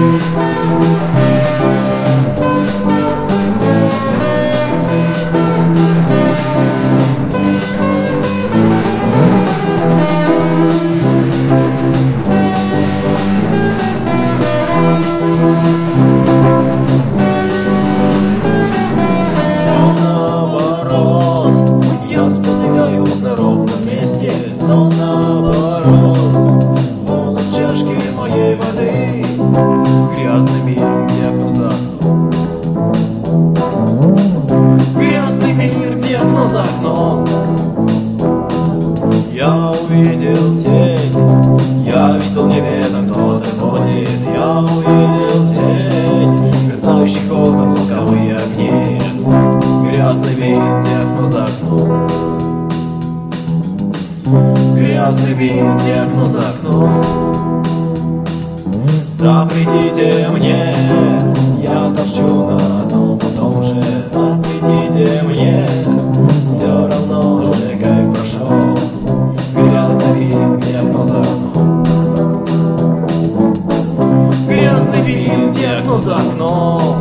Все наоборот, волос в чашке моей воды, грязный мир, где окно за окном. Грязный мир, где окно за окном. Я увидел тень, я видел в небе, там кто-то ходит. Я увидел тень, мерцающих окон, восковые огни. Грязный мир, где окно за окном. Грязный вид, где окно за окном. Запретите мне, я торчу на одном и том же. Запретите мне, все равно же кайф прошел. Грязный вид, где окно за окном. Грязный вид, где окно за окном.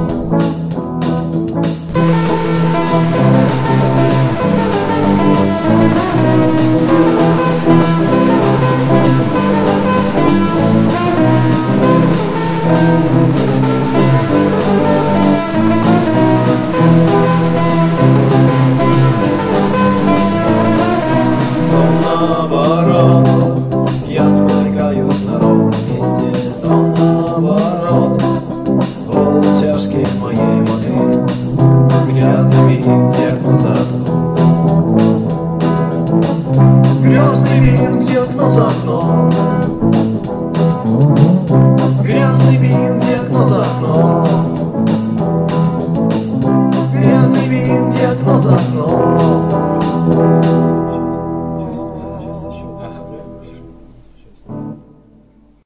Наоборот, я спотыкаюсь на ровном месте. Сон наоборот, волос в чашке моей воды. Грязный вид, где окно за окном. Грязный вид, где окно за окном.